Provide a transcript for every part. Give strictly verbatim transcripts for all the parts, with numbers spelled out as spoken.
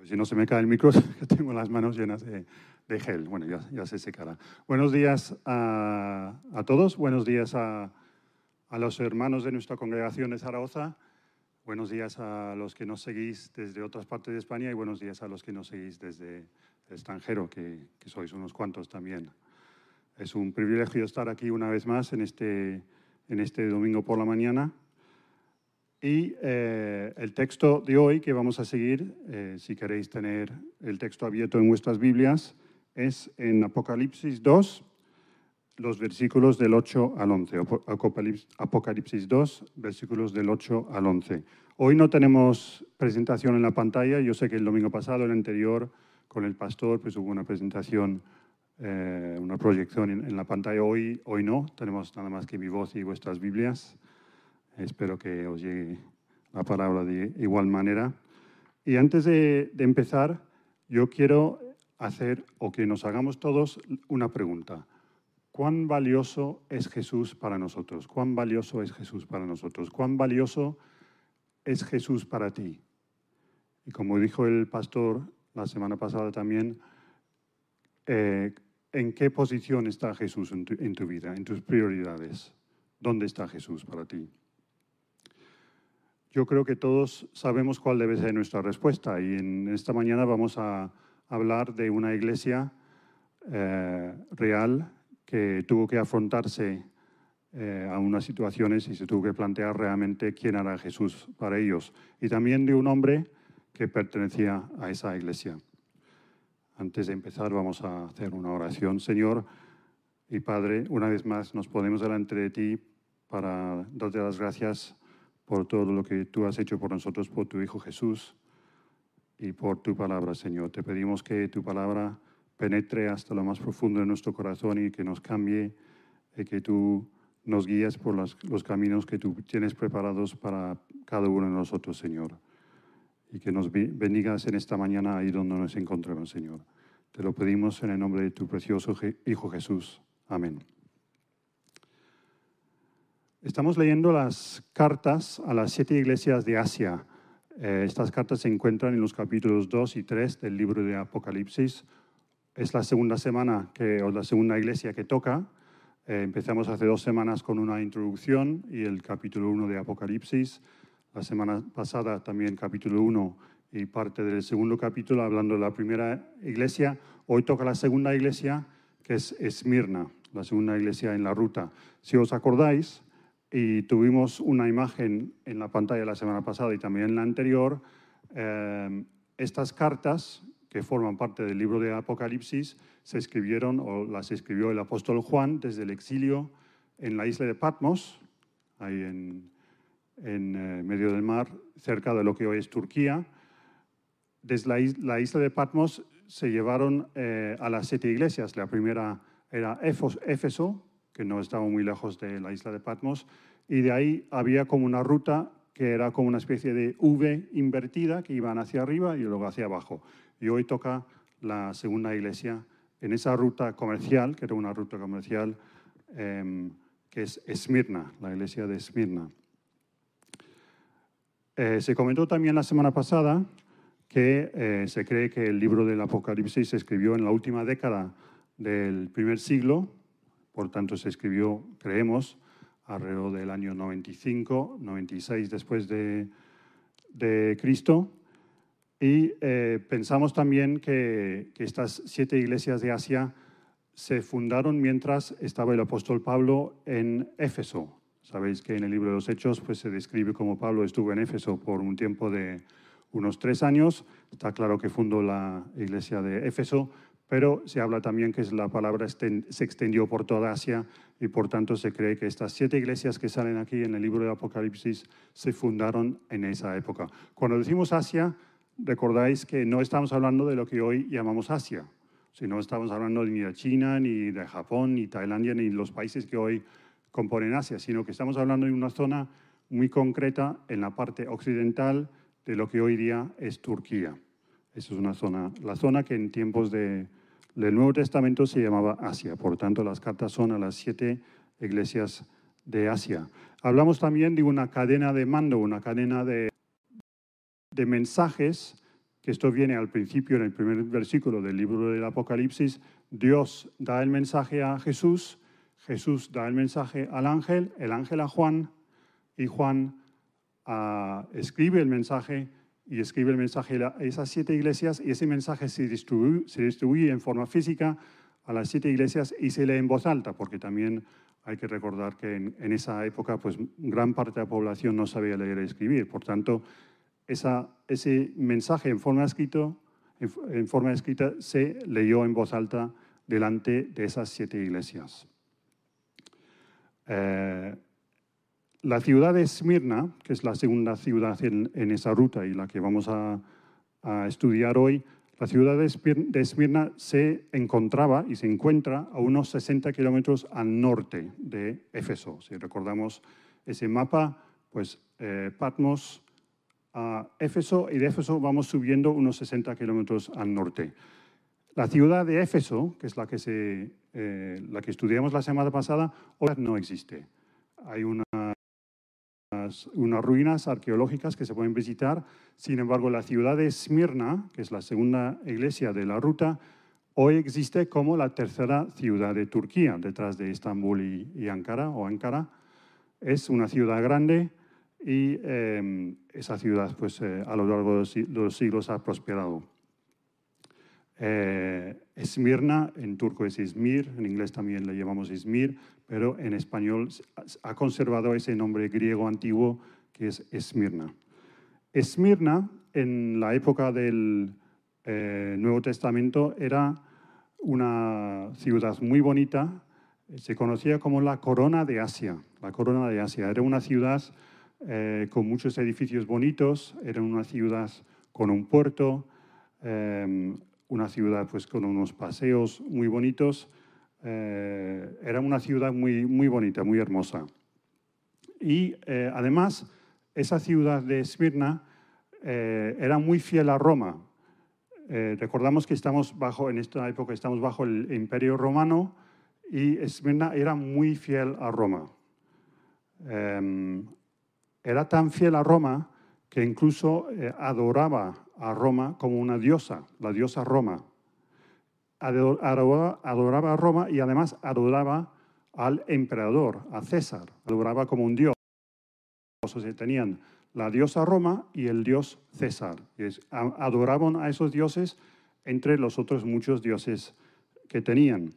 Si no se me cae el micro, que tengo las manos llenas de, de gel. Bueno, ya, ya se secará. Buenos días a, a todos. Buenos días a, a los hermanos de nuestra congregación de Zaragoza. Buenos días a los que nos seguís desde otras partes de España y buenos días a los que nos seguís desde el extranjero, que, que sois unos cuantos también. Es un privilegio estar aquí una vez más en este, en este domingo por la mañana. Y eh, el texto de hoy que vamos a seguir, eh, si queréis tener el texto abierto en vuestras Biblias, es en Apocalipsis dos, los versículos del ocho al once. Apocalipsis dos, versículos del ocho al once. Hoy no tenemos presentación en la pantalla. Yo sé que el domingo pasado, el anterior, con el pastor, pues hubo una presentación, eh, una proyección en, en la pantalla. Hoy, hoy no, tenemos nada más que mi voz y vuestras Biblias. Espero que os llegue la palabra de igual manera. Y antes de, de empezar, yo quiero hacer, o que nos hagamos todos, una pregunta. ¿Cuán valioso es Jesús para nosotros? ¿Cuán valioso es Jesús para nosotros? ¿Cuán valioso es Jesús para ti? Y como dijo el pastor la semana pasada también, eh, ¿en qué posición está Jesús en tu, en tu vida, en tus prioridades? ¿Dónde está Jesús para ti? Yo creo que todos sabemos cuál debe ser nuestra respuesta y en esta mañana vamos a hablar de una iglesia eh, real que tuvo que afrontarse eh, a unas situaciones y se tuvo que plantear realmente quién era Jesús para ellos. Y también de un hombre que pertenecía a esa iglesia. Antes de empezar vamos a hacer una oración. Señor y Padre, una vez más nos ponemos delante de ti para darte las gracias por todo lo que tú has hecho por nosotros, por tu Hijo Jesús y por tu palabra, Señor. Te pedimos que tu palabra penetre hasta lo más profundo de nuestro corazón y que nos cambie y que tú nos guíes por los, los caminos que tú tienes preparados para cada uno de nosotros, Señor. Y que nos bendigas en esta mañana ahí donde nos encontramos, Señor. Te lo pedimos en el nombre de tu precioso Hijo Jesús. Amén. Estamos leyendo las cartas a las siete iglesias de Asia. Eh, estas cartas se encuentran en los capítulos dos y tres del libro de Apocalipsis. Es la segunda semana, que, o la segunda iglesia que toca. Eh, empezamos hace dos semanas con una introducción y el capítulo uno de Apocalipsis. La semana pasada también capítulo uno y parte del segundo capítulo hablando de la primera iglesia. Hoy toca la segunda iglesia, que es Esmirna, la segunda iglesia en la ruta. Si os acordáis, y tuvimos una imagen en la pantalla la semana pasada y también en la anterior, eh, estas cartas que forman parte del libro de Apocalipsis se escribieron o las escribió el apóstol Juan desde el exilio en la isla de Patmos, ahí en, en eh, medio del mar, cerca de lo que hoy es Turquía. Desde la, is la isla de Patmos se llevaron eh, a las siete iglesias. La primera era Éfeso, que no estaba muy lejos de la isla de Patmos, y de ahí había como una ruta que era como una especie de V invertida que iban hacia arriba y luego hacia abajo. Y hoy toca la segunda iglesia en esa ruta comercial, que era una ruta comercial, eh, que es Esmirna, la iglesia de Esmirna. Eh, se comentó también la semana pasada que eh, se cree que el libro del Apocalipsis se escribió en la última década del primer siglo. Por tanto, se escribió, creemos, alrededor del año noventa y cinco, noventa y seis después de, de Cristo. Y eh, pensamos también que, que estas siete iglesias de Asia se fundaron mientras estaba el apóstol Pablo en Éfeso. Sabéis que en el libro de los Hechos pues, se describe cómo Pablo estuvo en Éfeso por un tiempo de unos tres años. Está claro que fundó la iglesia de Éfeso, pero se habla también que la palabra se extendió por toda Asia y por tanto se cree que estas siete iglesias que salen aquí en el libro de Apocalipsis se fundaron en esa época. Cuando decimos Asia, recordáis que no estamos hablando de lo que hoy llamamos Asia, sino estamos hablando ni de China, ni de Japón, ni Tailandia, ni los países que hoy componen Asia, sino que estamos hablando de una zona muy concreta en la parte occidental de lo que hoy día es Turquía. Esa es una zona, la zona que en tiempos de, del Nuevo Testamento se llamaba Asia. Por tanto, las cartas son a las siete iglesias de Asia. Hablamos también de una cadena de mando, una cadena de, de mensajes que esto viene al principio, en el primer versículo del libro del Apocalipsis. Dios da el mensaje a Jesús, Jesús da el mensaje al ángel, el ángel a Juan, y Juan uh, escribe el mensaje y escribe el mensaje a esas siete iglesias, y ese mensaje se distribuye, se distribuye en forma física a las siete iglesias y se lee en voz alta, porque también hay que recordar que en, en esa época pues, gran parte de la población no sabía leer y escribir. Por tanto, esa, ese mensaje en forma, escrito, en, en forma escrita se leyó en voz alta delante de esas siete iglesias. Eh, la ciudad de Esmirna, que es la segunda ciudad en, en esa ruta y la que vamos a, a estudiar hoy, la ciudad de Esmirna se encontraba y se encuentra a unos sesenta kilómetros al norte de Éfeso. Si recordamos ese mapa, pues eh, Patmos a Éfeso, y de Éfeso vamos subiendo unos sesenta kilómetros al norte. La ciudad de Éfeso, que es la que, se, eh, la que estudiamos la semana pasada, hoy no existe. Hay una unas ruinas arqueológicas que se pueden visitar. Sin embargo, la ciudad de Esmirna, que es la segunda iglesia de la ruta, hoy existe como la tercera ciudad de Turquía, detrás de Estambul y, y Ankara, o Ankara. Es una ciudad grande y eh, esa ciudad pues, eh, a lo largo de los siglos ha prosperado. Eh, Esmirna, en turco es Izmir, en inglés también le llamamos Izmir, pero en español ha conservado ese nombre griego antiguo que es Esmirna. Esmirna, en la época del eh, Nuevo Testamento, era una ciudad muy bonita, se conocía como la Corona de Asia. La Corona de Asia era una ciudad eh, con muchos edificios bonitos, era una ciudad con un puerto, eh, una ciudad pues, con unos paseos muy bonitos. Eh, era una ciudad muy, muy bonita, muy hermosa. Y eh, además, esa ciudad de Esmirna eh, era muy fiel a Roma. Eh, recordamos que estamos bajo, en esta época estamos bajo el Imperio Romano y Esmirna era muy fiel a Roma. Eh, era tan fiel a Roma que incluso eh, adoraba a Roma como una diosa, la diosa Roma. Adoraba, adoraba a Roma y además adoraba al emperador, a César, adoraba como un dios. O sea, tenían la diosa Roma y el dios César. Y es, adoraban a esos dioses entre los otros muchos dioses que tenían.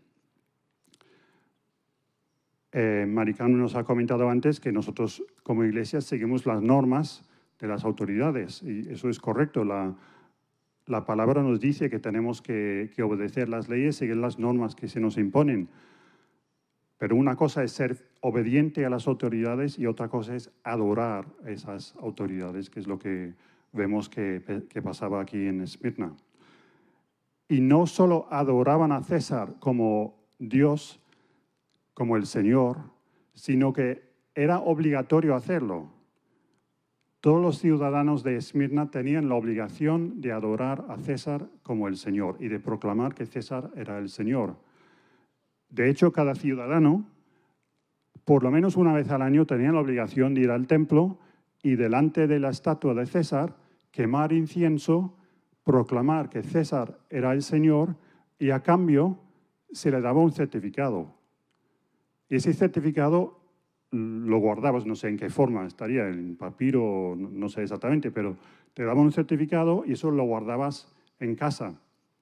Eh, Maricano nos ha comentado antes que nosotros como iglesia seguimos las normas de las autoridades y eso es correcto. La, la palabra nos dice que tenemos que, que obedecer las leyes, seguir las normas que se nos imponen. Pero una cosa es ser obediente a las autoridades y otra cosa es adorar a esas autoridades, que es lo que vemos que, que pasaba aquí en Esmirna. Y no solo adoraban a César como Dios, como el Señor, sino que era obligatorio hacerlo. Todos los ciudadanos de Esmirna tenían la obligación de adorar a César como el Señor y de proclamar que César era el Señor. De hecho, cada ciudadano, por lo menos una vez al año, tenía la obligación de ir al templo y delante de la estatua de César quemar incienso, proclamar que César era el Señor y a cambio se le daba un certificado. Y ese certificado lo guardabas, no sé en qué forma estaría, en papiro, no sé exactamente, pero te daban un certificado y eso lo guardabas en casa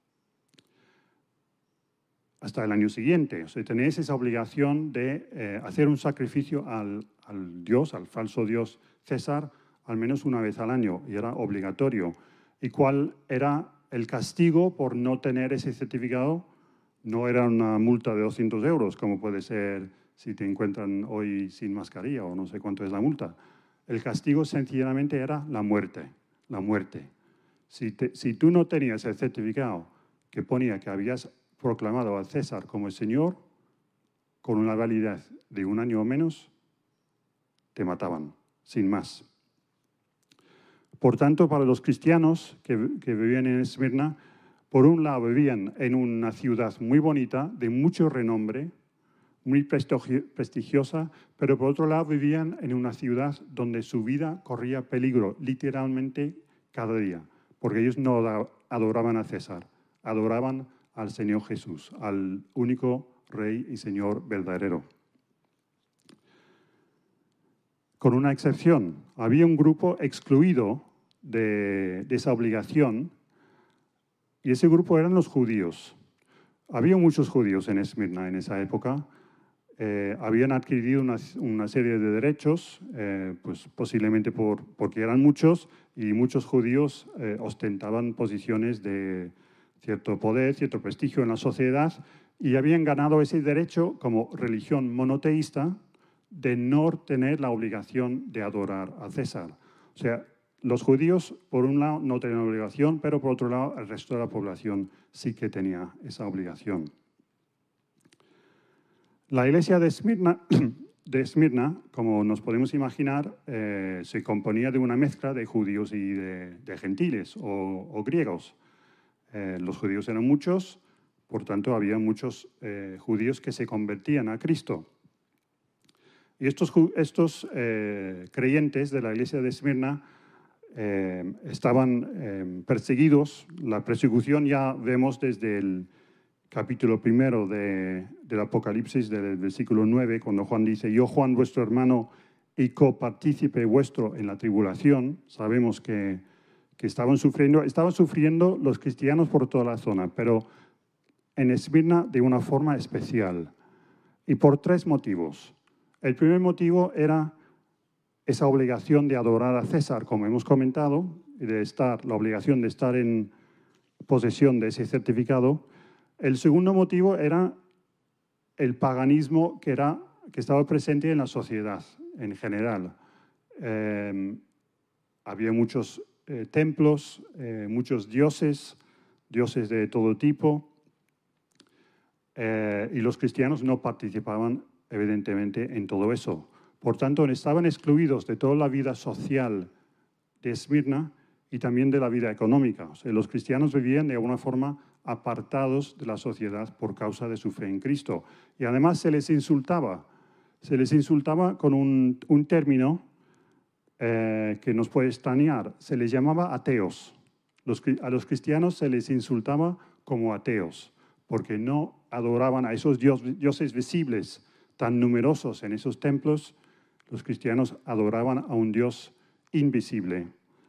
hasta el año siguiente. O sea, tenéis esa obligación de eh, hacer un sacrificio al, al dios, al falso dios César, al menos una vez al año, y era obligatorio. ¿Y cuál era el castigo por no tener ese certificado? No era una multa de doscientos euros, como puede ser si te encuentran hoy sin mascarilla o no sé cuánto es la multa. El castigo sencillamente era la muerte, la muerte. Si, te, si tú no tenías el certificado que ponía que habías proclamado a César como el Señor, con una validez de un año o menos, te mataban, sin más. Por tanto, para los cristianos que, que vivían en Esmirna, por un lado vivían en una ciudad muy bonita, de mucho renombre, muy prestigiosa, pero por otro lado vivían en una ciudad donde su vida corría peligro, literalmente cada día, porque ellos no adoraban a César, adoraban al Señor Jesús, al único Rey y Señor verdadero. Con una excepción, había un grupo excluido de, de esa obligación, y ese grupo eran los judíos. Había muchos judíos en Esmirna en esa época. Eh, habían adquirido una, una serie de derechos, eh, pues posiblemente por, porque eran muchos, y muchos judíos eh, ostentaban posiciones de cierto poder, cierto prestigio en la sociedad, y habían ganado ese derecho como religión monoteísta de no tener la obligación de adorar a César. O sea, los judíos, por un lado, no tenían obligación, pero por otro lado, el resto de la población sí que tenía esa obligación. La iglesia de Esmirna, de Esmirna como nos podemos imaginar, eh, se componía de una mezcla de judíos y de, de gentiles o, o griegos. Eh, los judíos eran muchos, por tanto, había muchos eh, judíos que se convertían a Cristo. Y estos, estos eh, creyentes de la iglesia de Esmirna eh, estaban eh, perseguidos. La persecución ya vemos desde el capítulo primero de, del Apocalipsis, del versículo nueve, cuando Juan dice: yo, Juan, vuestro hermano y copartícipe vuestro en la tribulación. Sabemos que, que estaban sufriendo, estaban sufriendo los cristianos por toda la zona, pero en Esmirna de una forma especial, y por tres motivos. El primer motivo era esa obligación de adorar a César, como hemos comentado, y de estar, la obligación de estar en posesión de ese certificado. El segundo motivo era el paganismo que, era, que estaba presente en la sociedad en general. Eh, había muchos eh, templos, eh, muchos dioses, dioses de todo tipo, eh, y los cristianos no participaban evidentemente en todo eso. Por tanto, estaban excluidos de toda la vida social de Esmirna y también de la vida económica. O sea, los cristianos vivían de alguna forma apartados de la sociedad por causa de su fe en Cristo. Y además se les insultaba. Se les insultaba con un, un término eh, que nos puede extrañar. Se les llamaba ateos. Los, a los cristianos se les insultaba como ateos, porque no adoraban a esos dios, dioses visibles tan numerosos en esos templos. Los cristianos adoraban a un Dios invisible.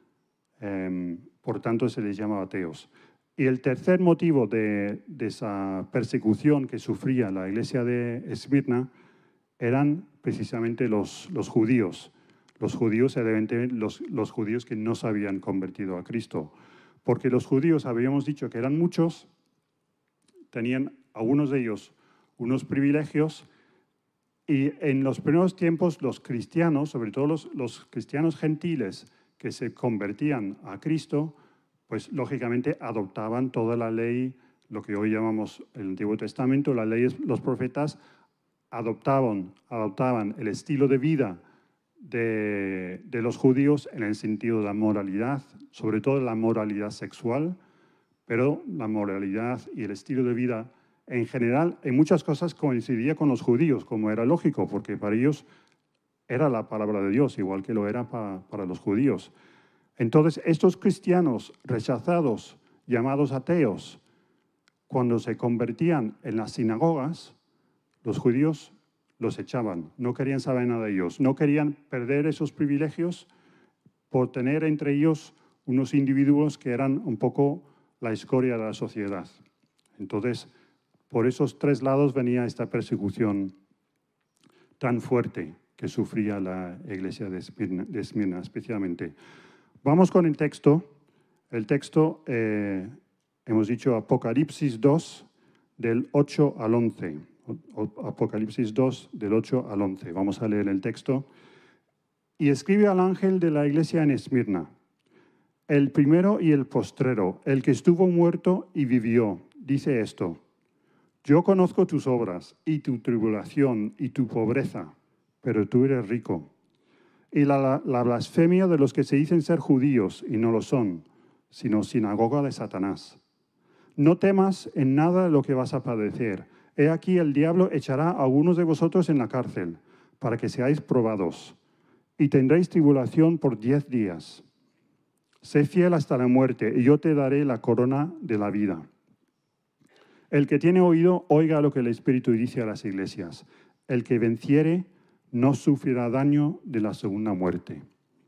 Eh, por tanto, se les llamaba ateos. Y el tercer motivo de, de esa persecución que sufría la iglesia de Esmirna eran precisamente los, los judíos. Los judíos, evidentemente, los, los judíos que no se habían convertido a Cristo. Porque los judíos, habíamos dicho que eran muchos, tenían algunos de ellos unos privilegios. Y en los primeros tiempos los cristianos, sobre todo los, los cristianos gentiles que se convertían a Cristo, pues lógicamente adoptaban toda la ley, lo que hoy llamamos el Antiguo Testamento, las leyes, los profetas adoptaban, adoptaban el estilo de vida de, de los judíos en el sentido de la moralidad, sobre todo la moralidad sexual, pero la moralidad y el estilo de vida en general, en muchas cosas coincidía con los judíos, como era lógico, porque para ellos era la palabra de Dios, igual que lo era para, para los judíos. Entonces, estos cristianos rechazados, llamados ateos, cuando se convertían en las sinagogas, los judíos los echaban, no querían saber nada de ellos, no querían perder esos privilegios por tener entre ellos unos individuos que eran un poco la escoria de la sociedad. Entonces, por esos tres lados venía esta persecución tan fuerte que sufría la iglesia de Esmirna, de Esmirna especialmente. Vamos con el texto. El texto, eh, hemos dicho Apocalipsis dos, del ocho al once. Apocalipsis dos, del ocho al once. Vamos a leer el texto. Y escribe al ángel de la iglesia en Esmirna: el primero y el postrero, el que estuvo muerto y vivió, dice esto: yo conozco tus obras y tu tribulación y tu pobreza, pero tú eres rico. Y la, la blasfemia de los que se dicen ser judíos y no lo son, sino sinagoga de Satanás. No temas en nada lo que vas a padecer. He aquí el diablo echará a algunos de vosotros en la cárcel, para que seáis probados, y tendréis tribulación por diez días. Sé fiel hasta la muerte y yo te daré la corona de la vida. El que tiene oído, oiga lo que el Espíritu dice a las iglesias. El que venciere no sufrirá daño de la segunda muerte.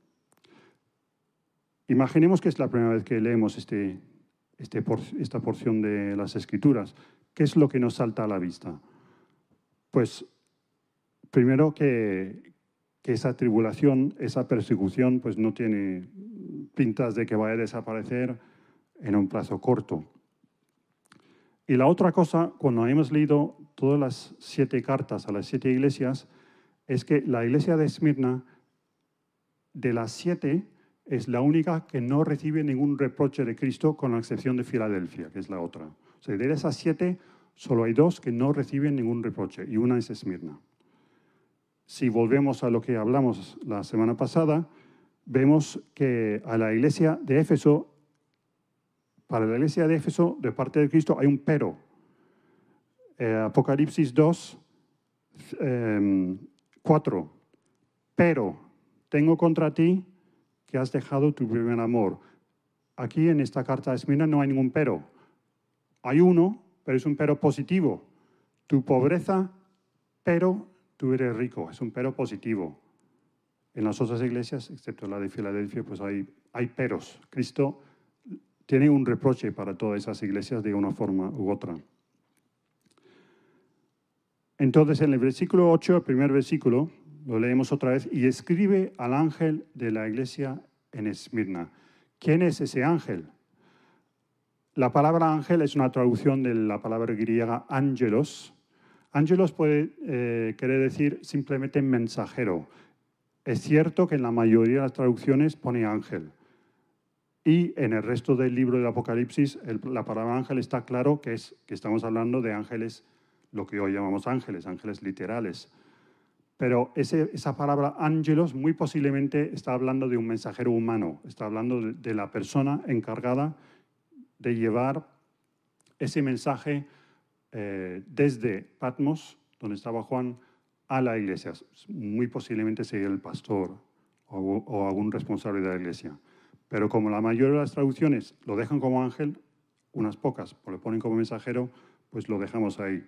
Imaginemos que es la primera vez que leemos este, este, esta porción de las Escrituras. ¿Qué es lo que nos salta a la vista? Pues primero que, que esa tribulación, esa persecución, pues no tiene pintas de que vaya a desaparecer en un plazo corto. Y la otra cosa, cuando hemos leído todas las siete cartas a las siete iglesias, es que la iglesia de Esmirna, de las siete, es la única que no recibe ningún reproche de Cristo, con la excepción de Filadelfia, que es la otra. O sea, de esas siete, solo hay dos que no reciben ningún reproche, y una es Esmirna. Si volvemos a lo que hablamos la semana pasada, vemos que a la iglesia de Éfeso, para la iglesia de Éfeso, de parte de Cristo, hay un pero. Eh, Apocalipsis dos, eh, cuatro. Pero tengo contra ti que has dejado tu primer amor. Aquí en esta carta de Esmirna no hay ningún pero. Hay uno, pero es un pero positivo. Tu pobreza, pero tú eres rico. Es un pero positivo. En las otras iglesias, excepto la de Filadelfia, pues hay, hay peros. Cristo tiene un reproche para todas esas iglesias de una forma u otra. Entonces, en el versículo ocho, el primer versículo, lo leemos otra vez, y escribe al ángel de la iglesia en Esmirna. ¿Quién es ese ángel? La palabra ángel es una traducción de la palabra griega ángelos. Ángelos puede eh, querer decir simplemente mensajero. Es cierto que en la mayoría de las traducciones pone ángel. Y en el resto del libro del Apocalipsis, el, la palabra ángel está claro que, es, que estamos hablando de ángeles, lo que hoy llamamos ángeles, ángeles literales. Pero ese, esa palabra ángelos muy posiblemente está hablando de un mensajero humano, está hablando de, de la persona encargada de llevar ese mensaje eh, desde Patmos, donde estaba Juan, a la iglesia. Muy posiblemente sería el pastor o, o algún responsable de la iglesia. Pero como la mayoría de las traducciones lo dejan como ángel, unas pocas o lo ponen como mensajero, pues lo dejamos ahí.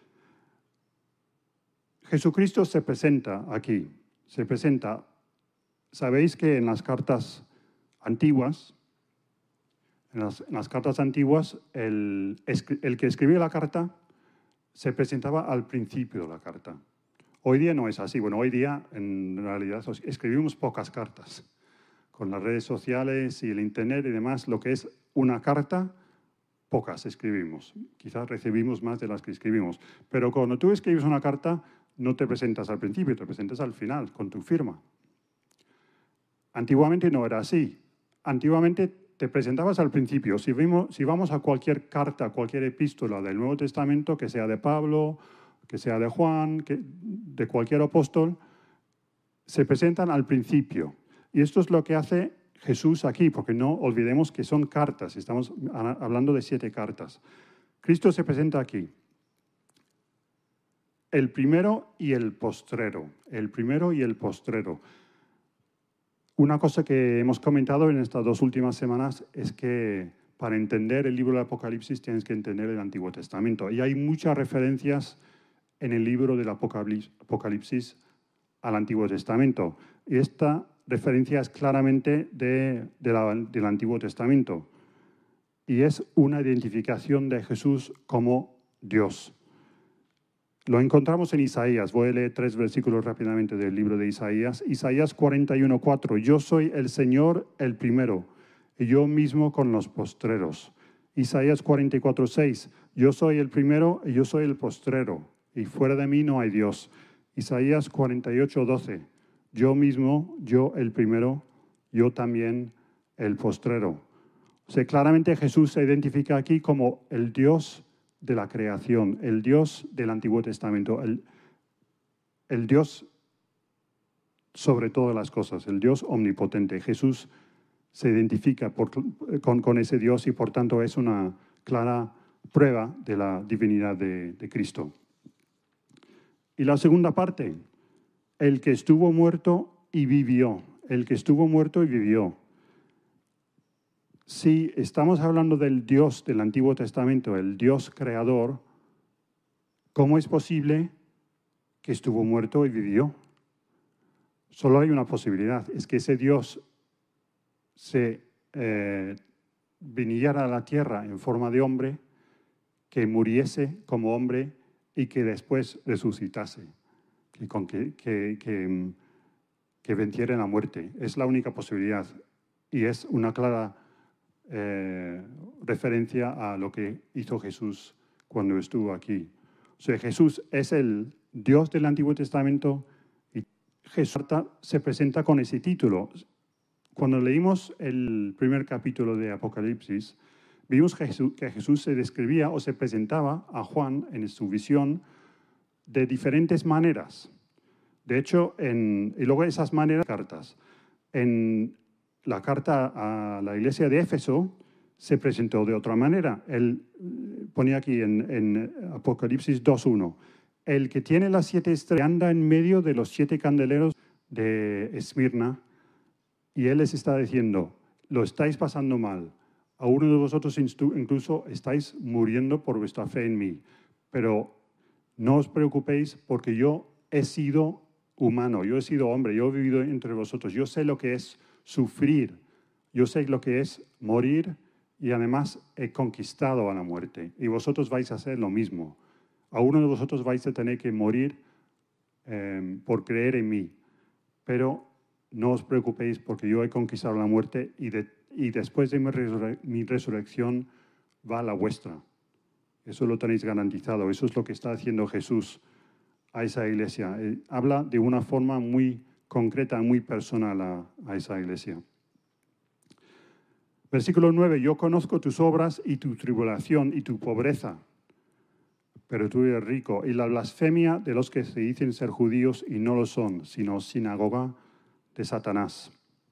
Jesucristo se presenta aquí, se presenta. Sabéis que en las cartas antiguas, en las, en las cartas antiguas, el, el que escribía la carta se presentaba al principio de la carta. Hoy día no es así. Bueno, hoy día en realidad escribimos pocas cartas. Con las redes sociales y el internet y demás, lo que es una carta, pocas escribimos. Quizás recibimos más de las que escribimos. Pero cuando tú escribes una carta, no te presentas al principio, te presentas al final, con tu firma. Antiguamente no era así. Antiguamente te presentabas al principio. Si, vimos, si vamos a cualquier carta, cualquier epístola del Nuevo Testamento, que sea de Pablo, que sea de Juan, que, de cualquier apóstol, se presentan al principio. Y esto es lo que hace Jesús aquí, porque no olvidemos que son cartas, estamos hablando de siete cartas. Cristo se presenta aquí. El primero y el postrero, el primero y el postrero. Una cosa que hemos comentado en estas dos últimas semanas es que para entender el libro del Apocalipsis tienes que entender el Antiguo Testamento. Y hay muchas referencias en el libro del Apocalipsis al Antiguo Testamento. Y esta referencia es claramente de, de la, del Antiguo Testamento. Y es una identificación de Jesús como Dios. Lo encontramos en Isaías. Voy a leer tres versículos rápidamente del libro de Isaías. Isaías cuarenta y uno, cuatro. Yo soy el Señor, el primero, y yo mismo con los postreros. Isaías cuarenta y cuatro, seis. Yo soy el primero y yo soy el postrero, y fuera de mí no hay Dios. Isaías cuarenta y ocho, doce. Yo mismo, yo el primero, yo también el postrero. O sea, claramente Jesús se identifica aquí como el Dios de la creación, el Dios del Antiguo Testamento, el, el Dios sobre todas las cosas, el Dios omnipotente. Jesús se identifica por, con, con ese Dios y por tanto es una clara prueba de la divinidad de, de Cristo. Y la segunda parte, el que estuvo muerto y vivió, el que estuvo muerto y vivió. si estamos hablando del Dios del Antiguo Testamento, el Dios creador, ¿cómo es posible que estuvo muerto y vivió? Solo hay una posibilidad, es que ese Dios se eh, viniera a la tierra en forma de hombre, que muriese como hombre y que después resucitase, que, con que, que, que, que venciera la muerte. Es la única posibilidad y es una clara eh, referencia a lo que hizo Jesús cuando estuvo aquí. O sea, Jesús es el Dios del Antiguo Testamento y Jesús se presenta con ese título. Cuando leímos el primer capítulo de Apocalipsis, vimos que Jesús, que Jesús se describía o se presentaba a Juan en su visión de diferentes maneras. De hecho, en, y luego esas maneras, cartas. En la carta a la iglesia de Éfeso se presentó de otra manera. Él ponía aquí en, en Apocalipsis dos uno, el que tiene las siete estrellas anda en medio de los siete candeleros de Esmirna, y él les está diciendo, lo estáis pasando mal. A uno de vosotros incluso estáis muriendo por vuestra fe en mí. Pero no os preocupéis porque yo he sido humano, yo he sido hombre, yo he vivido entre vosotros. Yo sé lo que es sufrir, yo sé lo que es morir y además he conquistado a la muerte. Y vosotros vais a hacer lo mismo. A uno de vosotros vais a tener que morir eh, por creer en mí. Pero no os preocupéis porque yo he conquistado la muerte y, de, y después de mi, resur mi resurrección va la vuestra. Eso lo tenéis garantizado. Eso es lo que está haciendo Jesús a esa iglesia. Eh, habla de una forma muy concreta, muy personal a, a esa iglesia. Versículo nueve. Yo conozco tus obras y tu tribulación y tu pobreza, pero tú eres rico. Y la blasfemia de los que se dicen ser judíos y no lo son, sino sinagoga de Satanás.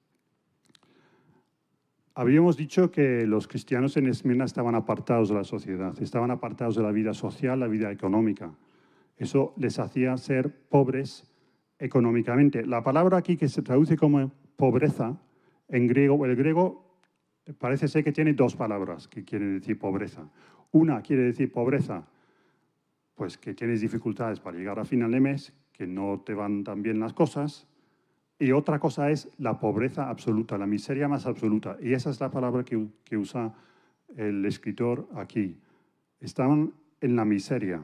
Habíamos dicho que los cristianos en Esmirna estaban apartados de la sociedad, estaban apartados de la vida social, la vida económica. Eso les hacía ser pobres económicamente. La palabra aquí que se traduce como pobreza, en griego, el griego parece ser que tiene dos palabras que quieren decir pobreza. Una quiere decir pobreza, pues que tienes dificultades para llegar a final de mes, que no te van tan bien las cosas. Y otra cosa es la pobreza absoluta, la miseria más absoluta. Y esa es la palabra que, que usa el escritor aquí. Estaban en la miseria.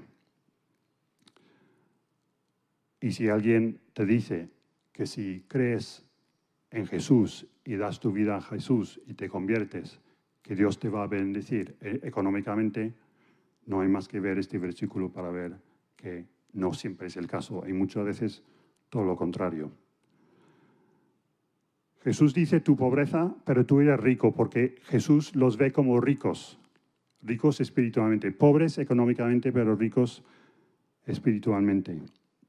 Y si alguien te dice que si crees en Jesús y das tu vida a Jesús y te conviertes, que Dios te va a bendecir eh, económicamente, no hay más que ver este versículo para ver que no siempre es el caso. Hay muchas veces todo lo contrario. Jesús dice tu pobreza, pero tú eres rico, porque Jesús los ve como ricos, ricos espiritualmente, pobres económicamente, pero ricos espiritualmente.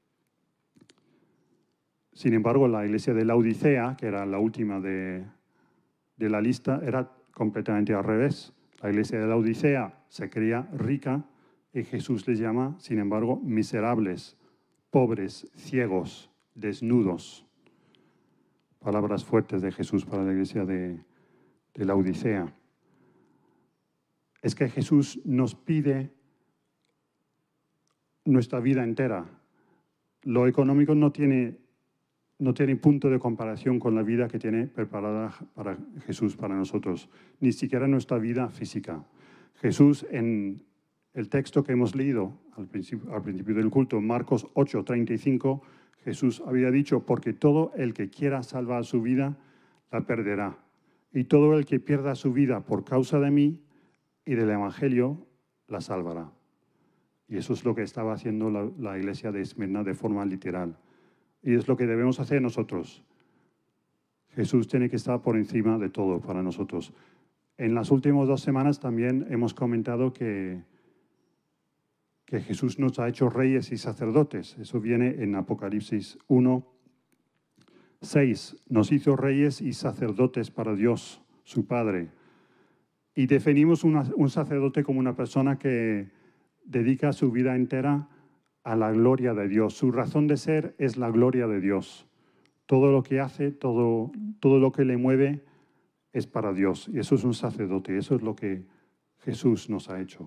Sin embargo, la iglesia de Laodicea, que era la última de, de la lista, era completamente al revés. La iglesia de Laodicea se creía rica y Jesús les llama, sin embargo, miserables, pobres, ciegos, desnudos. Palabras fuertes de Jesús para la iglesia de, de Laodicea. Es que Jesús nos pide nuestra vida entera. Lo económico no tiene, no tiene punto de comparación con la vida que tiene preparada para Jesús para nosotros, ni siquiera nuestra vida física. Jesús, en el texto que hemos leído al principio, al principio del culto, Marcos ocho, treinta y cinco, Jesús había dicho, porque todo el que quiera salvar su vida, la perderá. Y todo el que pierda su vida por causa de mí y del Evangelio, la salvará. Y eso es lo que estaba haciendo la, la iglesia de Esmirna de forma literal. Y es lo que debemos hacer nosotros. Jesús tiene que estar por encima de todo para nosotros. En las últimas dos semanas también hemos comentado que que Jesús nos ha hecho reyes y sacerdotes. Eso viene en Apocalipsis uno, seis. Nos hizo reyes y sacerdotes para Dios, su Padre. Y definimos una, un sacerdote como una persona que dedica su vida entera a la gloria de Dios. Su razón de ser es la gloria de Dios. Todo lo que hace, todo, todo lo que le mueve es para Dios. Y eso es un sacerdote, eso es lo que Jesús nos ha hecho.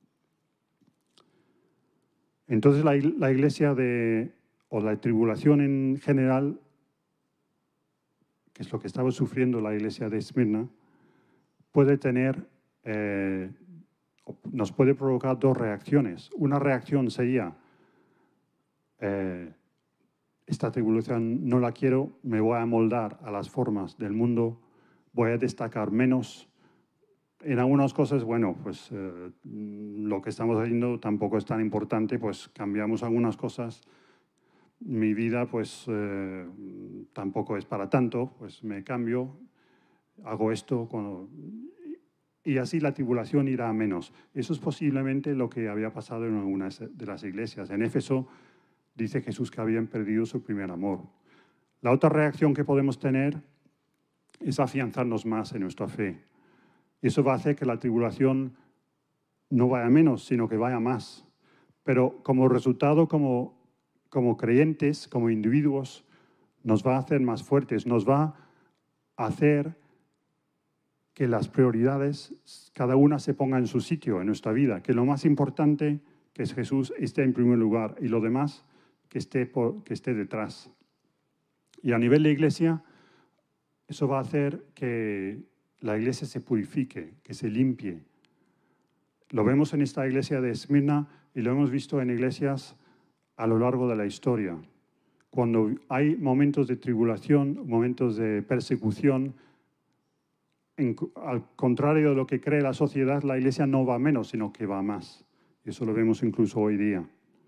Entonces la, la iglesia de, o la tribulación en general, que es lo que estaba sufriendo la iglesia de Esmirna, puede tener, eh, nos puede provocar dos reacciones. Una reacción sería, eh, esta tribulación no la quiero, me voy a amoldar a las formas del mundo, voy a destacar menos. En algunas cosas, bueno, pues eh, lo que estamos haciendo tampoco es tan importante, pues cambiamos algunas cosas. Mi vida, pues eh, tampoco es para tanto, pues me cambio, hago esto cuando... y así la tribulación irá a menos. Eso es posiblemente lo que había pasado en algunas de las iglesias. En Éfeso dice Jesús que habían perdido su primer amor. La otra reacción que podemos tener es afianzarnos más en nuestra fe. Y eso va a hacer que la tribulación no vaya menos, sino que vaya más. Pero como resultado, como, como creyentes, como individuos, nos va a hacer más fuertes, nos va a hacer que las prioridades, cada una se ponga en su sitio en nuestra vida, que lo más importante, que es Jesús, esté en primer lugar y lo demás que esté, por, que esté detrás. Y a nivel de iglesia, eso va a hacer que la iglesia se purifique, que se limpie. Lo vemos en esta iglesia de Esmirna y lo hemos visto en iglesias a lo largo de la historia. Cuando hay momentos de tribulación, momentos de persecución, en, al contrario de lo que cree la sociedad, la iglesia no va menos, sino que va más. Y eso lo vemos incluso hoy día.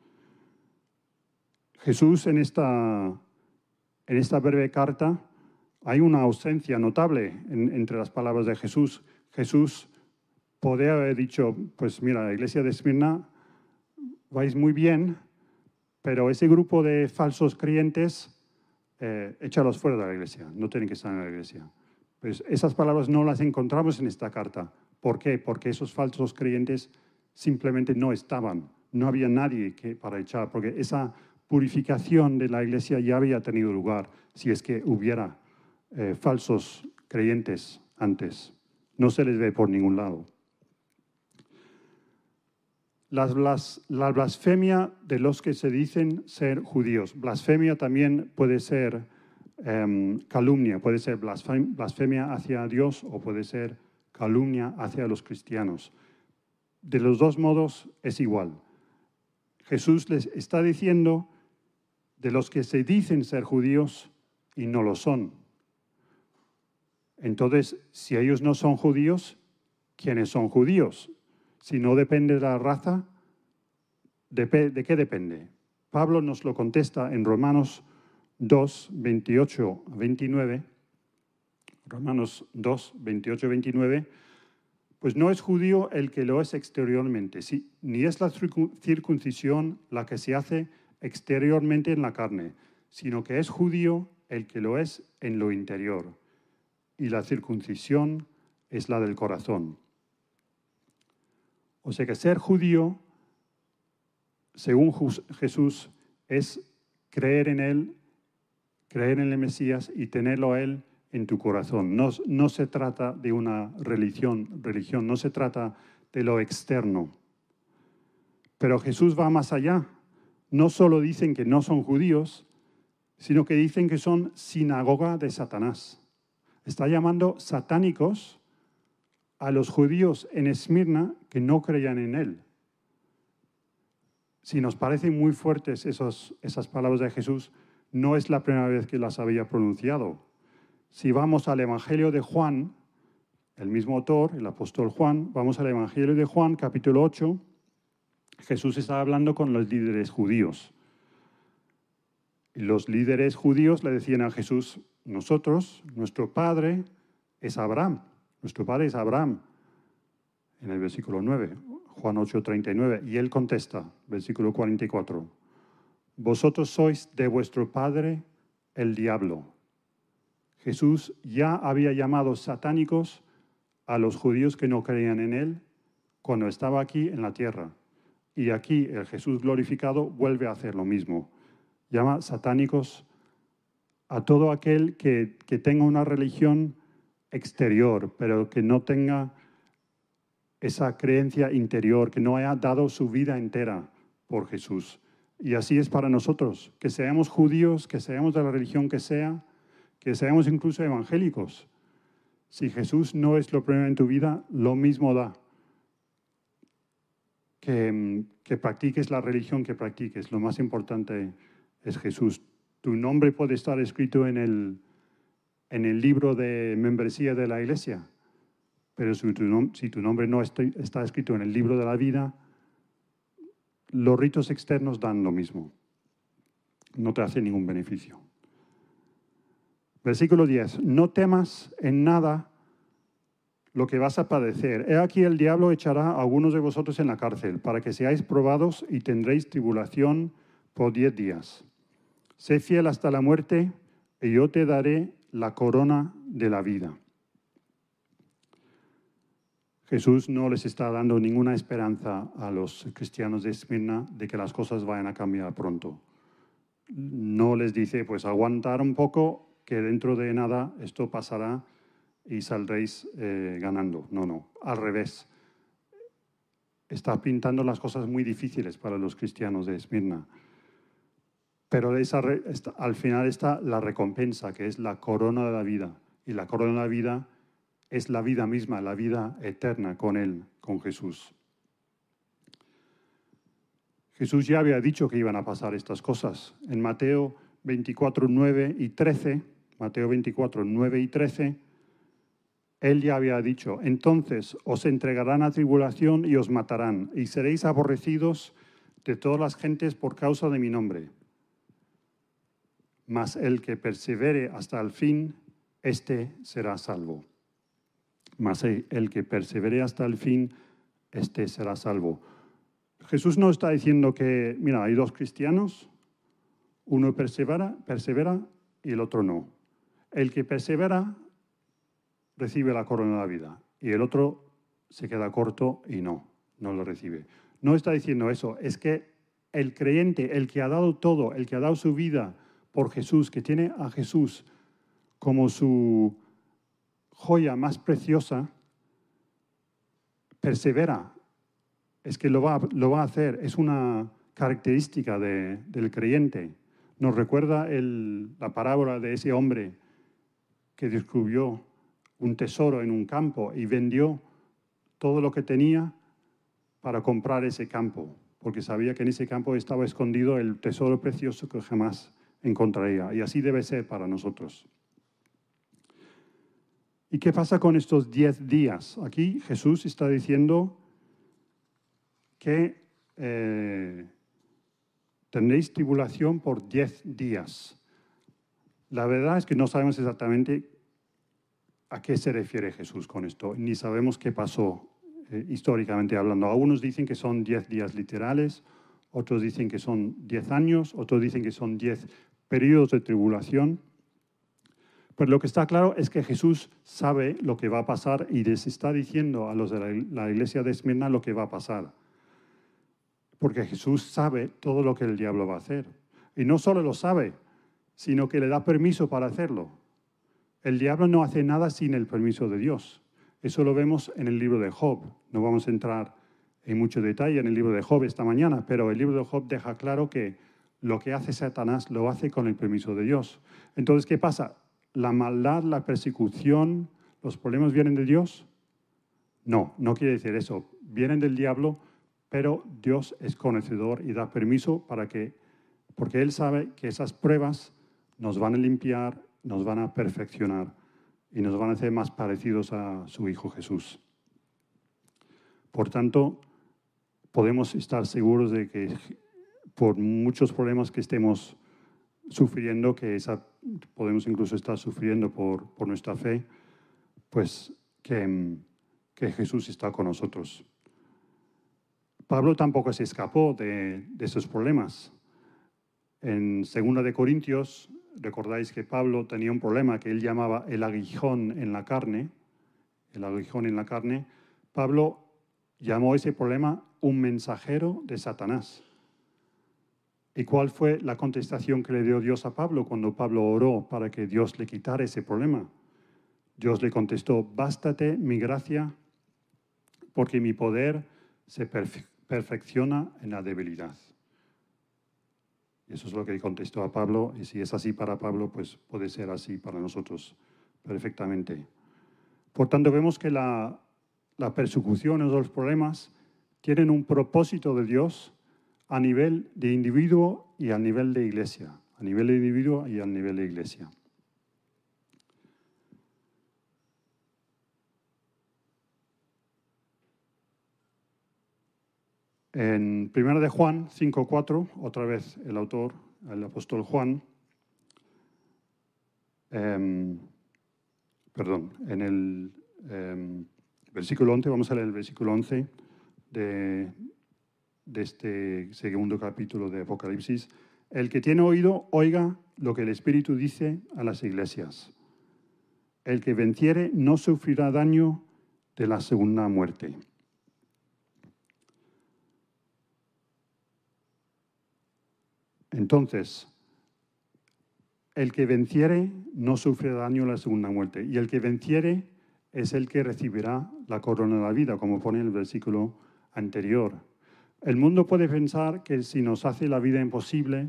Jesús en esta, en esta breve carta, hay una ausencia notable en, entre las palabras de Jesús. Jesús podría haber dicho, pues mira, la iglesia de Esmirna, vais muy bien, pero ese grupo de falsos creyentes, eh, échalos fuera de la iglesia, no tienen que estar en la iglesia. Pues esas palabras no las encontramos en esta carta. ¿Por qué? Porque esos falsos creyentes simplemente no estaban, no había nadie que, para echar, porque esa purificación de la iglesia ya había tenido lugar, si es que hubiera Eh, falsos creyentes antes. No se les ve por ningún lado. Las blas, la blasfemia de los que se dicen ser judíos. Blasfemia también puede ser eh, calumnia, puede ser blasfemia hacia Dios o puede ser calumnia hacia los cristianos. De los dos modos es igual. Jesús les está diciendo de los que se dicen ser judíos y no lo son. Entonces, si ellos no son judíos, ¿quiénes son judíos? Si no depende de la raza, ¿de, de qué depende? Pablo nos lo contesta en Romanos dos, veintiocho a veintinueve. Romanos dos, veintiocho a veintinueve. Pues no es judío el que lo es exteriormente, sí, ni es la circuncisión la que se hace exteriormente en la carne, sino que es judío el que lo es en lo interior. Y la circuncisión es la del corazón. O sea que ser judío, según Jesús, es creer en Él, creer en el Mesías y tenerlo a Él en tu corazón. No, no se trata de una religión, religión, no se trata de lo externo. Pero Jesús va más allá. No solo dicen que no son judíos, sino que dicen que son sinagoga de Satanás. Está llamando satánicos a los judíos en Esmirna que no creían en Él. Si nos parecen muy fuertes esos, esas palabras de Jesús, no es la primera vez que las había pronunciado. Si vamos al Evangelio de Juan, el mismo autor, el apóstol Juan, vamos al Evangelio de Juan, capítulo ocho, Jesús está hablando con los líderes judíos. Y los líderes judíos le decían a Jesús, nosotros, nuestro padre es Abraham, nuestro padre es Abraham, en el versículo nueve, Juan ocho, treinta y nueve, y él contesta, versículo cuarenta y cuatro, vosotros sois de vuestro padre el diablo. Jesús ya había llamado satánicos a los judíos que no creían en él cuando estaba aquí en la tierra. Y aquí el Jesús glorificado vuelve a hacer lo mismo. Llama satánicos a todo aquel que, que tenga una religión exterior, pero que no tenga esa creencia interior, que no haya dado su vida entera por Jesús. Y así es para nosotros, que seamos judíos, que seamos de la religión que sea, que seamos incluso evangélicos. Si Jesús no es lo primero en tu vida, lo mismo da. Que, que practiques la religión que practiques. Lo más importante es Jesús. Tu nombre puede estar escrito en el, en el libro de membresía de la iglesia, pero si tu, si tu nombre no está, está escrito en el libro de la vida, los ritos externos dan lo mismo. No te hace ningún beneficio. Versículo diez. No temas en nada lo que vas a padecer. He aquí el diablo echará a algunos de vosotros en la cárcel, para que seáis probados y tendréis tribulación por diez días. Sé fiel hasta la muerte, y yo te daré la corona de la vida. Jesús no les está dando ninguna esperanza a los cristianos de Esmirna de que las cosas vayan a cambiar pronto. No les dice, pues aguantar un poco, que dentro de nada esto pasará y saldréis eh, ganando. No, no, al revés. Está pintando las cosas muy difíciles para los cristianos de Esmirna. Pero esa, esta, al final está la recompensa, que es la corona de la vida. Y la corona de la vida es la vida misma, la vida eterna con Él, con Jesús. Jesús ya había dicho que iban a pasar estas cosas. En Mateo veinticuatro, nueve y trece, Mateo veinticuatro, nueve y trece, Él ya había dicho, entonces os entregarán a tribulación y os matarán, y seréis aborrecidos de todas las gentes por causa de mi nombre. Mas el que persevere hasta el fin, éste será salvo. Mas el que persevere hasta el fin, éste será salvo. Jesús no está diciendo que, mira, hay dos cristianos, uno persevera, persevera y el otro no. El que persevera recibe la corona de la vida y el otro se queda corto y no, no lo recibe. No está diciendo eso, es que el creyente, el que ha dado todo, el que ha dado su vida por Jesús, que tiene a Jesús como su joya más preciosa, persevera. Es que lo va, lo va a hacer, es una característica de, del creyente. Nos recuerda el, la parábola de ese hombre que descubrió un tesoro en un campo y vendió todo lo que tenía para comprar ese campo, porque sabía que en ese campo estaba escondido el tesoro precioso que jamás encontraría. Y así debe ser para nosotros. ¿Y qué pasa con estos diez días? Aquí Jesús está diciendo que eh, tendréis tribulación por diez días. La verdad es que no sabemos exactamente a qué se refiere Jesús con esto, ni sabemos qué pasó eh, históricamente hablando. Algunos dicen que son diez días literales, otros dicen que son diez años, otros dicen que son diez periodos de tribulación. Pero lo que está claro es que Jesús sabe lo que va a pasar y les está diciendo a los de la, la iglesia de Esmirna lo que va a pasar. Porque Jesús sabe todo lo que el diablo va a hacer. Y no solo lo sabe, sino que le da permiso para hacerlo. El diablo no hace nada sin el permiso de Dios. Eso lo vemos en el libro de Job. No vamos a entrar en mucho detalle en el libro de Job esta mañana, pero el libro de Job deja claro que lo que hace Satanás lo hace con el permiso de Dios. Entonces, ¿qué pasa? ¿La maldad, la persecución, los problemas vienen de Dios? No, no quiere decir eso. Vienen del diablo, pero Dios es conocedor y da permiso para que, porque Él sabe que esas pruebas nos van a limpiar, nos van a perfeccionar y nos van a hacer más parecidos a su Hijo Jesús. Por tanto, podemos estar seguros de que por muchos problemas que estemos sufriendo, que esa, podemos incluso estar sufriendo por, por nuestra fe, pues que, que Jesús está con nosotros. Pablo tampoco se escapó de, de esos problemas. En segunda de Corintios, recordáis que Pablo tenía un problema que él llamaba el aguijón en la carne. El aguijón en la carne. Pablo llamó ese problema un mensajero de Satanás. ¿Y cuál fue la contestación que le dio Dios a Pablo cuando Pablo oró para que Dios le quitara ese problema? Dios le contestó, bástate mi gracia, porque mi poder se perfe- perfecciona en la debilidad. Y eso es lo que le contestó a Pablo, y si es así para Pablo, pues puede ser así para nosotros perfectamente. Por tanto, vemos que la, la persecución o los problemas tienen un propósito de Dios a nivel de individuo y a nivel de iglesia. A nivel de individuo y a nivel de iglesia. En primera de Juan cinco cuatro, otra vez el autor, el apóstol Juan, eh, perdón, en el eh, versículo once, vamos a leer el versículo once de, de este segundo capítulo de Apocalipsis. El que tiene oído, oiga lo que el Espíritu dice a las iglesias. El que venciere no sufrirá daño de la segunda muerte. Entonces, el que venciere no sufrirá daño en la segunda muerte. Y el que venciere es el que recibirá la corona de la vida, como pone en el versículo anterior. El mundo puede pensar que si nos hace la vida imposible,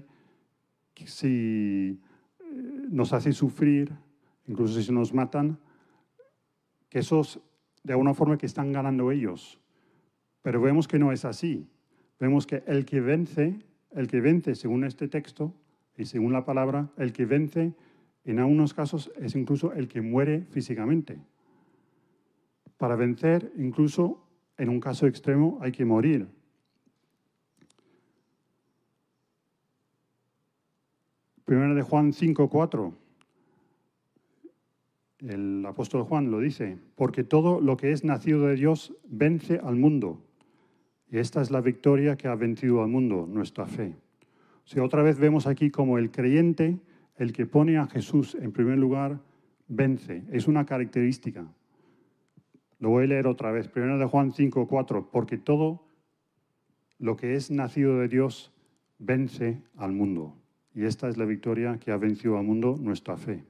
si nos hace sufrir, incluso si nos matan, que esos de alguna forma que están ganando ellos. Pero vemos que no es así. Vemos que el que vence, el que vence según este texto, y según la palabra, el que vence, en algunos casos, es incluso el que muere físicamente. Para vencer, incluso en un caso extremo, hay que morir. Primera de Juan cinco cuatro. El apóstol Juan lo dice, porque todo lo que es nacido de Dios vence al mundo. Y esta es la victoria que ha vencido al mundo, nuestra fe. O sea, otra vez vemos aquí como el creyente, el que pone a Jesús en primer lugar, vence. Es una característica. Lo voy a leer otra vez. Primera de Juan cinco cuatro. Porque todo lo que es nacido de Dios vence al mundo. Y esta es la victoria que ha vencido al mundo, nuestra fe.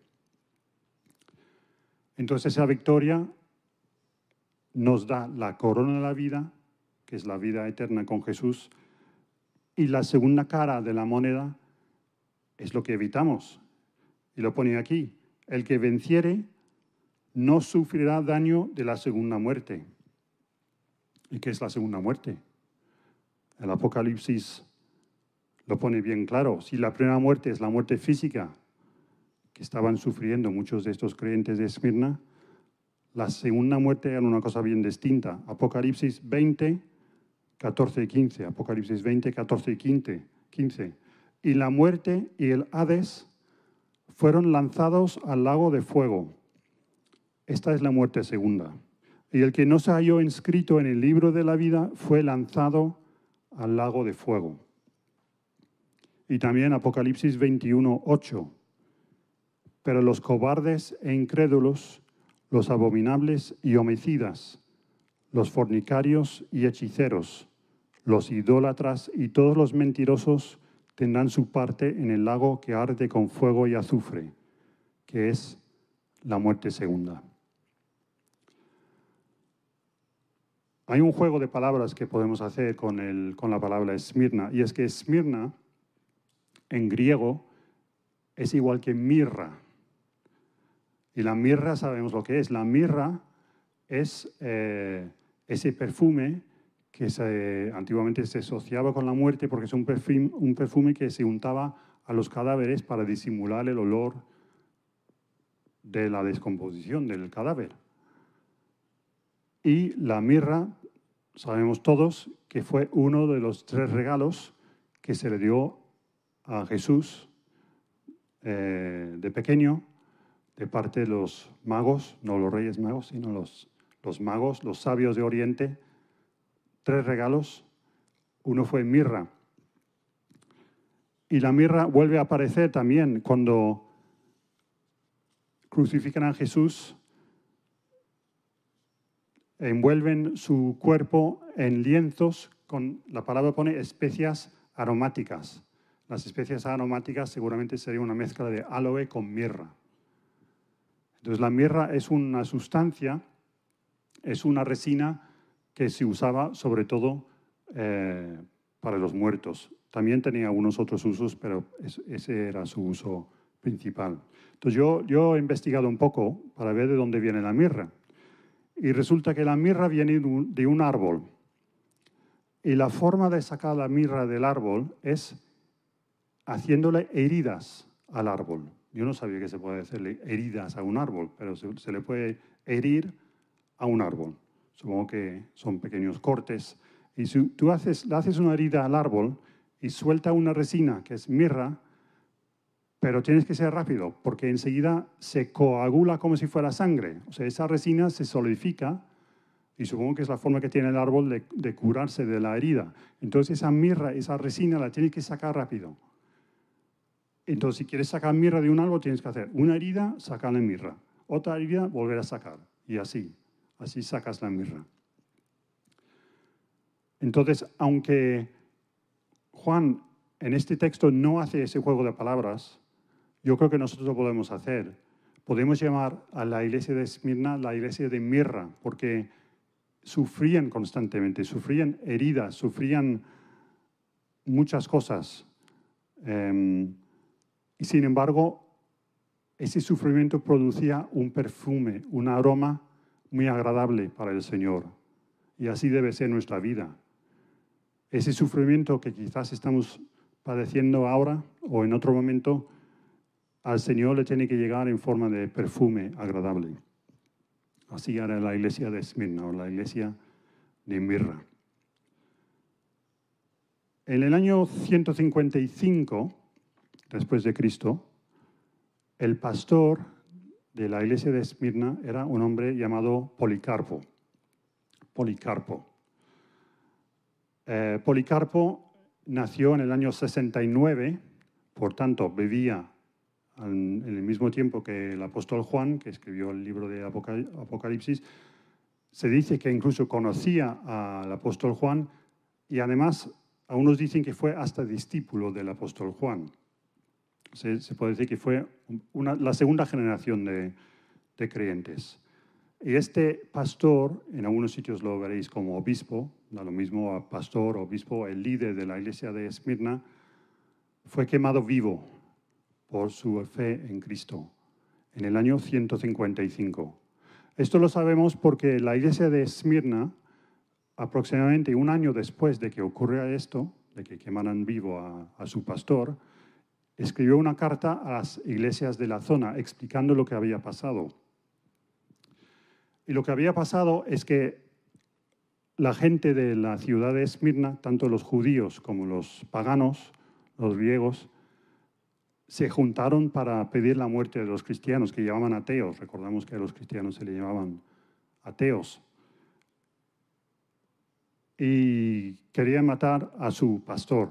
Entonces esa victoria nos da la corona de la vida, que es la vida eterna con Jesús, y la segunda cara de la moneda es lo que evitamos. Y lo pone aquí. El que venciere no sufrirá daño de la segunda muerte. ¿Y qué es la segunda muerte? El Apocalipsis lo pone bien claro. Si la primera muerte es la muerte física, que estaban sufriendo muchos de estos creyentes de Esmirna, la segunda muerte era una cosa bien distinta. Apocalipsis veinte, catorce y quince. Apocalipsis veinte, catorce y quince. Y la muerte y el Hades fueron lanzados al lago de fuego. Esta es la muerte segunda. Y el que no se halló inscrito en el libro de la vida fue lanzado al lago de fuego. Y también Apocalipsis veintiuno, ocho. Pero los cobardes e incrédulos, los abominables y homicidas, los fornicarios y hechiceros, los idólatras y todos los mentirosos tendrán su parte en el lago que arde con fuego y azufre, que es la muerte segunda. Hay un juego de palabras que podemos hacer con, el, con la palabra Esmirna, y es que Esmirna, en griego, es igual que mirra. Y la mirra sabemos lo que es. La mirra es eh, ese perfume que se, antiguamente se asociaba con la muerte porque es un perfume, un perfume que se untaba a los cadáveres para disimular el olor de la descomposición del cadáver. Y la mirra, sabemos todos, que fue uno de los tres regalos que se le dio a Jesús eh, de pequeño, de parte de los magos, no los reyes magos, sino los, los magos, los sabios de Oriente. Tres regalos, uno fue mirra. Y la mirra vuelve a aparecer también cuando crucifican a Jesús, envuelven su cuerpo en lienzos con, la palabra pone, especias aromáticas. Las especias aromáticas seguramente sería una mezcla de aloe con mirra. Entonces, la mirra es una sustancia, es una resina que se usaba sobre todo eh, para los muertos. También tenía algunos otros usos, pero es, ese era su uso principal. Entonces, yo, yo he investigado un poco para ver de dónde viene la mirra. Y resulta que la mirra viene de un, de un árbol. Y la forma de sacar la mirra del árbol es haciéndole heridas al árbol. Yo no sabía que se puede hacerle heridas a un árbol, pero se, se le puede herir a un árbol. Supongo que son pequeños cortes. Y si tú haces, le haces una herida al árbol y suelta una resina, que es mirra, pero tienes que ser rápido, porque enseguida se coagula como si fuera sangre. O sea, esa resina se solidifica, y supongo que es la forma que tiene el árbol de, de curarse de la herida. Entonces, esa mirra, esa resina, la tienes que sacar rápido. Entonces, si quieres sacar mirra de un árbol, tienes que hacer una herida, sacarle mirra. Otra herida, volver a sacar. Y así, así sacas la mirra. Entonces, aunque Juan en este texto no hace ese juego de palabras, yo creo que nosotros lo podemos hacer. Podemos llamar a la iglesia de Esmirna la iglesia de mirra, porque sufrían constantemente, sufrían heridas, sufrían muchas cosas. Eh, y sin embargo, ese sufrimiento producía un perfume, un aroma muy agradable para el Señor. Y así debe ser nuestra vida. Ese sufrimiento que quizás estamos padeciendo ahora o en otro momento, al Señor le tiene que llegar en forma de perfume agradable. Así era la iglesia de Esmirna, o la iglesia de Mirra. En el año ciento cincuenta y cinco, después de Cristo, el pastor de la iglesia de Esmirna era un hombre llamado Policarpo. Policarpo. Eh, Policarpo nació en el año sesenta y nueve, por tanto, vivía en el mismo tiempo que el apóstol Juan, que escribió el libro de Apocalipsis. Se dice que incluso conocía al apóstol Juan y además algunos dicen que fue hasta discípulo del apóstol Juan. Se, se puede decir que fue una, la segunda generación de, de creyentes. Y este pastor, en algunos sitios lo veréis como obispo, da lo mismo a pastor, obispo, el líder de la iglesia de Esmirna, fue quemado vivo por su fe en Cristo en el año ciento cincuenta y cinco. Esto lo sabemos porque la iglesia de Esmirna, aproximadamente un año después de que ocurriera esto, de que quemaran vivo a, a su pastor, escribió una carta a las iglesias de la zona explicando lo que había pasado. Y lo que había pasado es que la gente de la ciudad de Esmirna, tanto los judíos como los paganos, los griegos, se juntaron para pedir la muerte de los cristianos, que llamaban ateos. Recordamos que a los cristianos se les llamaban ateos. Y querían matar a su pastor.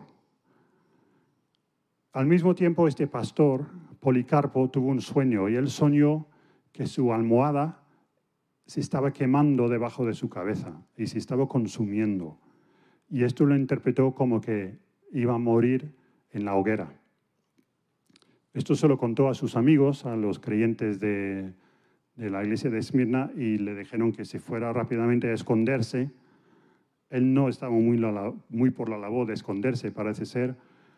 Al mismo tiempo, este pastor, Policarpo, tuvo un sueño y él soñó que su almohada se estaba quemando debajo de su cabeza y se estaba consumiendo. Y esto lo interpretó como que iba a morir en la hoguera. Esto se lo contó a sus amigos, a los creyentes de, de la iglesia de Esmirna, y le dijeron que se fuera rápidamente a esconderse. Él no estaba muy, la, muy por la labor de esconderse, parece ser.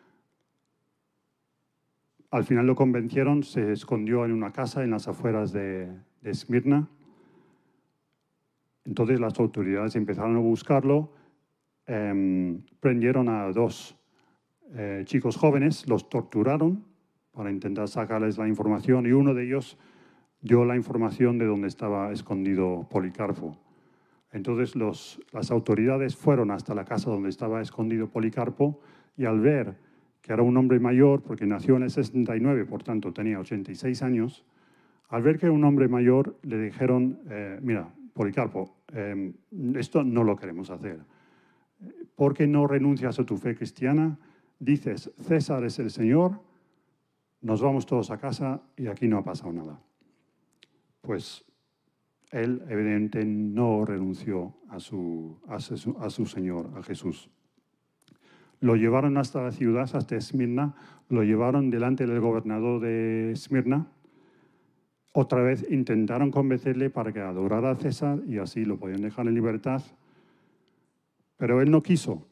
Al final lo convencieron, se escondió en una casa en las afueras de, de Esmirna. Entonces las autoridades empezaron a buscarlo, eh, prendieron a dos eh, chicos jóvenes, los torturaron para intentar sacarles la información y uno de ellos dio la información de dónde estaba escondido Policarpo. Entonces los, las autoridades fueron hasta la casa donde estaba escondido Policarpo y al ver que era un hombre mayor, porque nació en el sesenta y nueve, por tanto tenía ochenta y seis años, al ver que era un hombre mayor le dijeron, eh, mira, Policarpo, eh, esto no lo queremos hacer. ¿Por qué no renuncias a tu fe cristiana? Dices, César es el Señor, nos vamos todos a casa y aquí no ha pasado nada. Pues él evidentemente no renunció a su, a su, a su Señor, a Jesús. Lo llevaron hasta la ciudad, hasta Esmirna, lo llevaron delante del gobernador de Esmirna. Otra vez intentaron convencerle para que adorara a César y así lo podían dejar en libertad, pero él no quiso.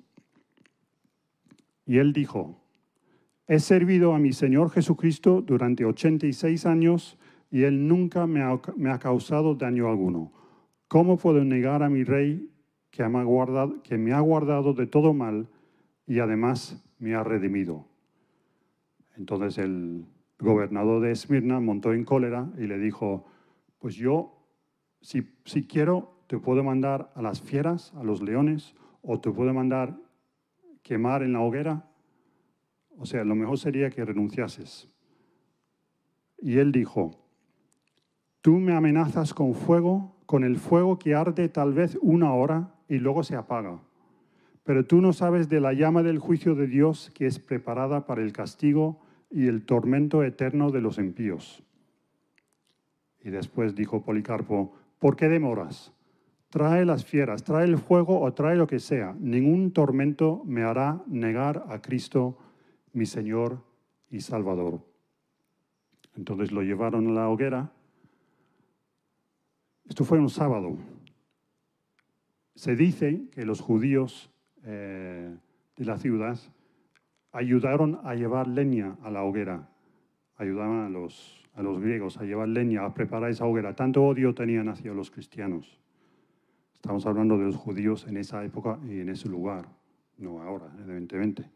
Y él dijo: he servido a mi Señor Jesucristo durante ochenta y seis años y Él nunca me ha, me ha causado daño alguno. ¿Cómo puedo negar a mi Rey que me ha guardado, que me ha guardado de todo mal y además me ha redimido? Entonces el gobernador de Esmirna montó en cólera y le dijo: pues yo, si, si quiero, te puedo mandar a las fieras, a los leones, o te puedo mandar quemar en la hoguera. O sea, lo mejor sería que renunciases. Y él dijo: tú me amenazas con fuego, con el fuego que arde tal vez una hora y luego se apaga. Pero tú no sabes de la llama del juicio de Dios que es preparada para el castigo y el tormento eterno de los impíos. Y después dijo Policarpo: ¿por qué demoras? Trae las fieras, trae el fuego o trae lo que sea. Ningún tormento me hará negar a Cristo, mi Señor y Salvador. Entonces lo llevaron a la hoguera. Esto fue un sábado. Se dice que los judíos eh, de la ciudad ayudaron a llevar leña a la hoguera. Ayudaban a los, a los griegos a llevar leña, a preparar esa hoguera. Tanto odio tenían hacia los cristianos. Estamos hablando de los judíos en esa época y en ese lugar, no ahora, evidentemente.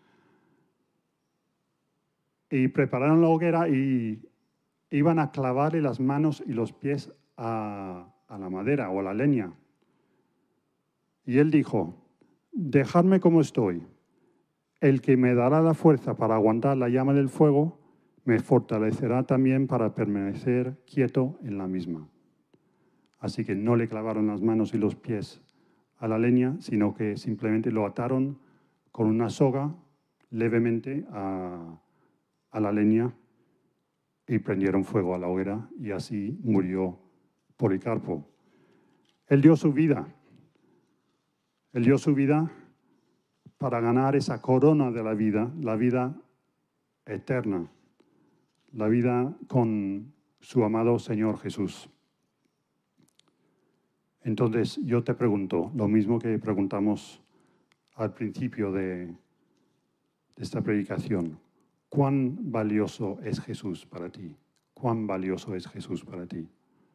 Y prepararon la hoguera y iban a clavarle las manos y los pies a, a la madera o a la leña. Y él dijo: dejadme como estoy. El que me dará la fuerza para aguantar la llama del fuego, me fortalecerá también para permanecer quieto en la misma. Así que no le clavaron las manos y los pies a la leña, sino que simplemente lo ataron con una soga levemente a, a la leña y prendieron fuego a la hoguera y así murió Policarpo. Él dio su vida. Él dio su vida para ganar esa corona de la vida, la vida eterna, la vida con su amado Señor Jesús. Entonces yo te pregunto, lo mismo que preguntamos al principio de, de esta predicación: ¿cuán valioso es Jesús para ti? ¿Cuán valioso es Jesús para ti?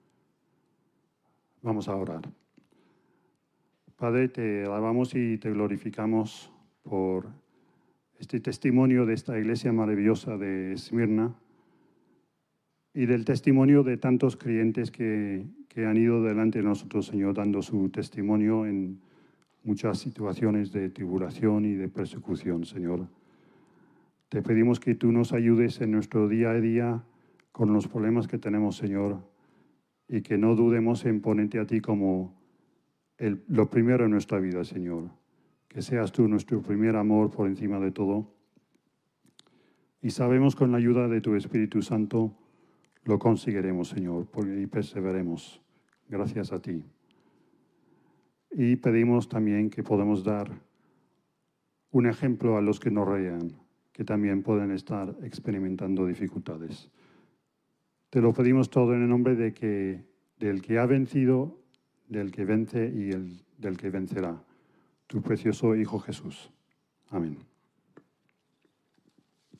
Vamos a orar. Padre, te alabamos y te glorificamos por este testimonio de esta iglesia maravillosa de Esmirna y del testimonio de tantos creyentes que, que han ido delante de nosotros, Señor, dando su testimonio en muchas situaciones de tribulación y de persecución, Señor. Te pedimos que tú nos ayudes en nuestro día a día con los problemas que tenemos, Señor, y que no dudemos en ponerte a ti como el, lo primero en nuestra vida, Señor. Que seas tú nuestro primer amor por encima de todo. Y sabemos con la ayuda de tu Espíritu Santo lo conseguiremos, Señor, y perseveremos. Gracias a ti. Y pedimos también que podamos dar un ejemplo a los que nos rodean, que también pueden estar experimentando dificultades. Te lo pedimos todo en el nombre de que, del que ha vencido, del que vence y el, del que vencerá, tu precioso Hijo Jesús. Amén.